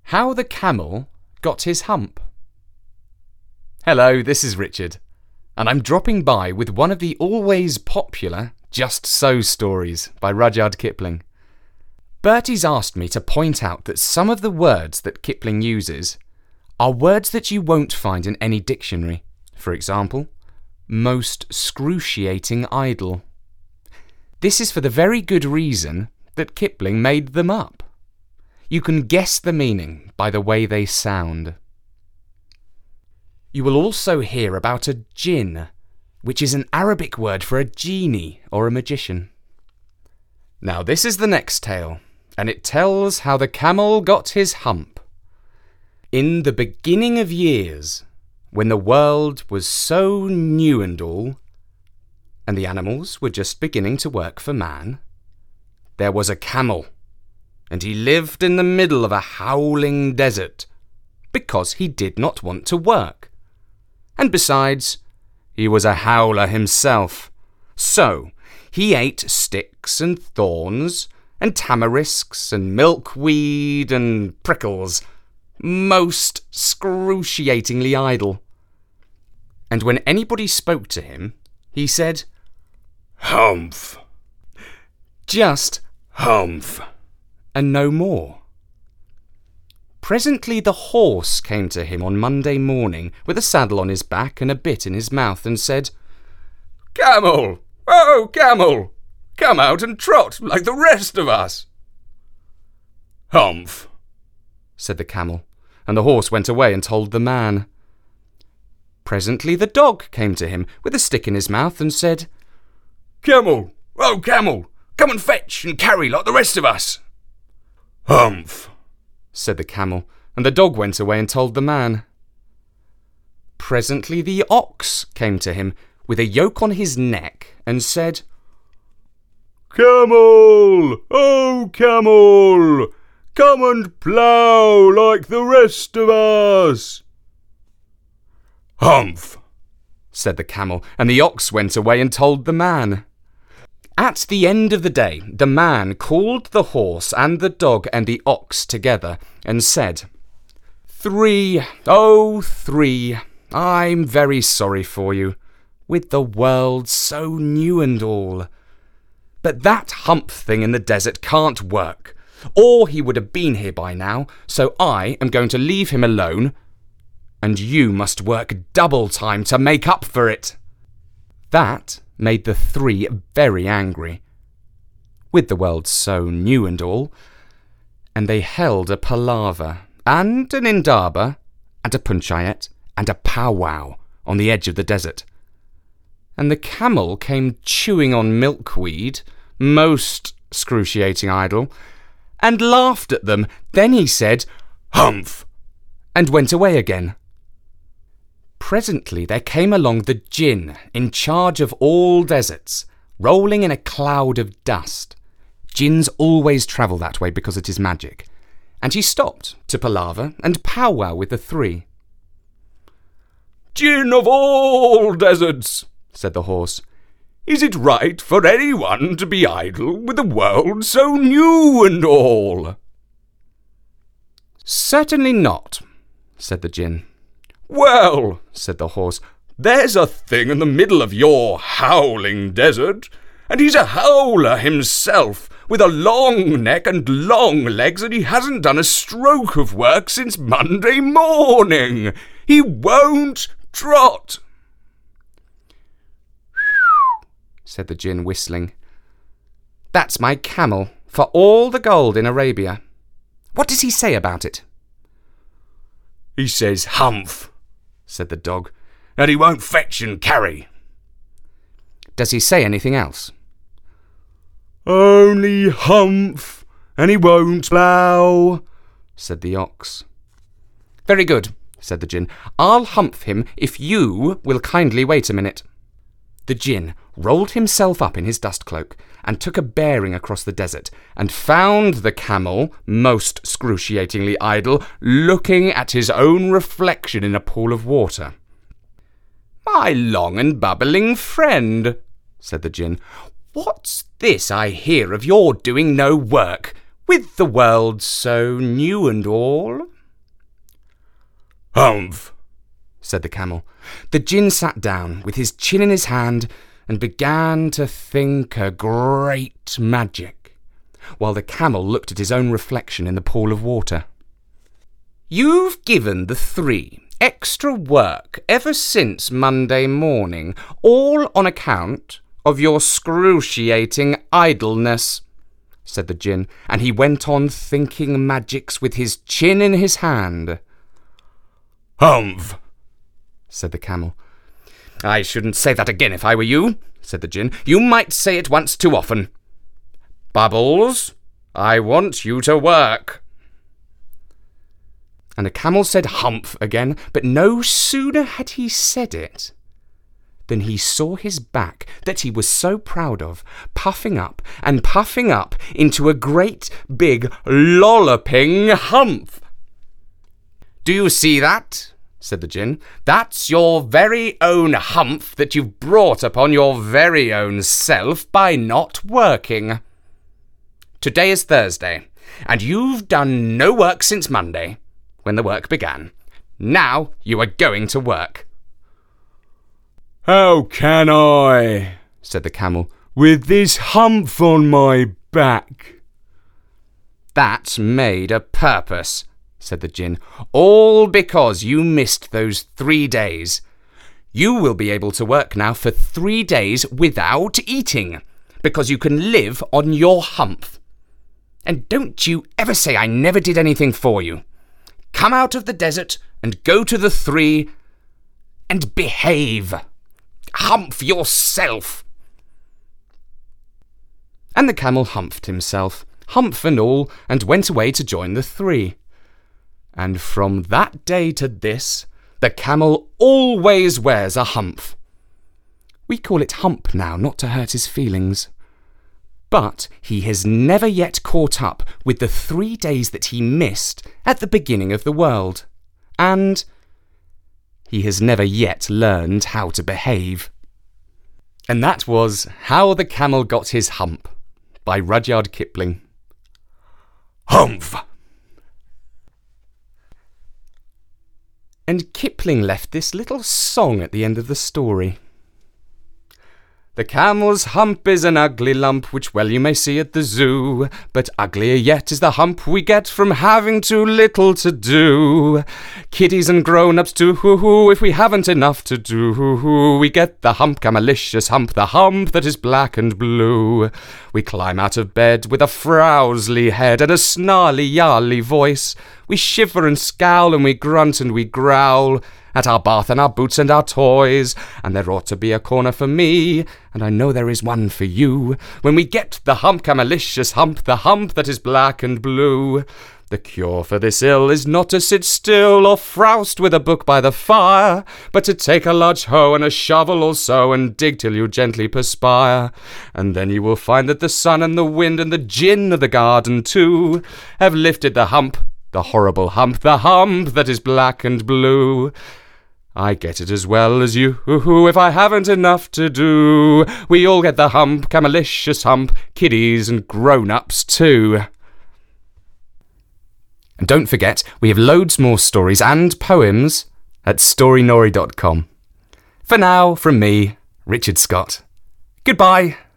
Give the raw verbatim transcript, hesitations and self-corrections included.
How the Camel Got His Hump. Hello, this is Richard, and I'm dropping by with one of the always popular Just So stories by Rudyard Kipling. Bertie's asked me to point out that some of the words that Kipling uses are words that you won't find in any dictionary. For example, most excruciating idle. This is for the very good reason that Kipling made them up. You can guess the meaning by the way they sound. You will also hear about a jinn, which is an Arabic word for a genie or a magician. Now this is the next tale, and it tells how the camel got his hump. In the beginning of years, when the world was so new and all, and the animals were just beginning to work for man, there was a camel, and he lived in the middle of a howling desert, because he did not want to work. And besides, he was a howler himself. So he ate sticks and thorns and tamarisks and milkweed and prickles, most excruciatingly idle. And when anybody spoke to him, he said, "Humph." Just humph, and no more. Presently the horse came to him on Monday morning with a saddle on his back and a bit in his mouth and said, "Camel, oh camel, come out and trot like the rest of us." "Humph," said the camel, and the horse went away and told the man. Presently the dog came to him with a stick in his mouth and said, "Camel, oh camel, come and fetch and carry like the rest of us." "Humph," said the camel, and the dog went away and told the man. Presently the ox came to him with a yoke on his neck and said, "Camel, oh camel, come and plough like the rest of us." "Humph," said the camel, and the ox went away and told the man. At the end of the day, the man called the horse and the dog and the ox together and said, "Three, oh three, I'm very sorry for you, with the world so new and all. But that hump thing in the desert can't work, or he would have been here by now, so I am going to leave him alone, and you must work double time to make up for it." That made the three very angry, with the world so new and all, and they held a palaver, and an indaba, and a punchayet, and a powwow on the edge of the desert. And the camel came chewing on milkweed, most excruciating idle, and laughed at them. Then he said, "Humph," and went away again. Presently there came along the jinn in charge of all deserts, rolling in a cloud of dust. Jinns always travel that way because it is magic. And he stopped to palaver and powwow with the three. "Jinn of all deserts," said the horse, "is it right for anyone to be idle with the world so new and all?" "Certainly not," said the jinn. "Well," said the horse, "there's a thing in the middle of your howling desert, and he's a howler himself, with a long neck and long legs, and he hasn't done a stroke of work since Monday morning. He won't trot." said the jinn, whistling. "That's my camel, for all the gold in Arabia. What does he say about it?" "He says humph," said the dog, "and he won't fetch and carry." "Does he say anything else?" "Only humph, and he won't plough," said the ox. "Very good," said the jinn. "I'll humph him if you will kindly wait a minute." The jinn rolled himself up in his dust cloak and took a bearing across the desert and found the camel, most excruciatingly idle, looking at his own reflection in a pool of water. "My long and bubbling friend," said the jinn, "what's this I hear of your doing no work, with the world so new and all?" "Humph," said the camel. The djinn sat down with his chin in his hand and began to think a great magic, while the camel looked at his own reflection in the pool of water. "You've given the three extra work ever since Monday morning, all on account of your excruciating idleness," said the djinn, and he went on thinking magics with his chin in his hand. "Humph," said the camel. "I shouldn't say that again if I were you," said the djinn. "You might say it once too often. Bubbles, I want you to work." And the camel said humph again, but no sooner had he said it than he saw his back that he was so proud of, puffing up and puffing up into a great big lolloping humph. "Do you see that?" said the djinn. "That's your very own humph that you've brought upon your very own self by not working. Today is Thursday, and you've done no work since Monday, when the work began. Now you are going to work." "How can I?" said the camel, "with this humph on my back?" "That's made a purpose," said the djinn, "all because you missed those three days. You will be able to work now for three days without eating, because you can live on your humph. And don't you ever say I never did anything for you. Come out of the desert and go to the three and behave. Humph yourself." And the camel humphed himself, humph and all, and went away to join the three. And from that day to this, the camel always wears a humph. We call it hump now, not to hurt his feelings. But he has never yet caught up with the three days that he missed at the beginning of the world. And he has never yet learned how to behave. And that was How the Camel Got His Hump by Rudyard Kipling. Humph! And Kipling left this little song at the end of the story. "The camel's hump is an ugly lump, which well you may see at the zoo. But uglier yet is the hump we get from having too little to do. Kiddies and grown-ups too, hoo-hoo, if we haven't enough to do, hoo-hoo, we get the hump, camelicious hump, the hump that is black and blue. We climb out of bed with a frowsly head and a snarly-yarly voice. We shiver and scowl and we grunt and we growl at our bath and our boots and our toys, and there ought to be a corner for me, and I know there is one for you, when we get the hump, camelicious hump, the hump that is black and blue. The cure for this ill is not to sit still or frowst with a book by the fire, but to take a large hoe and a shovel or so and dig till you gently perspire. And then you will find that the sun and the wind and the djinn of the garden too have lifted the hump, the horrible hump, the hump that is black and blue. I get it as well as you, if I haven't enough to do. We all get the hump, camelicious hump, kiddies and grown-ups too." And don't forget, we have loads more stories and poems at storynory dot com. For now, from me, Richard Scott. Goodbye.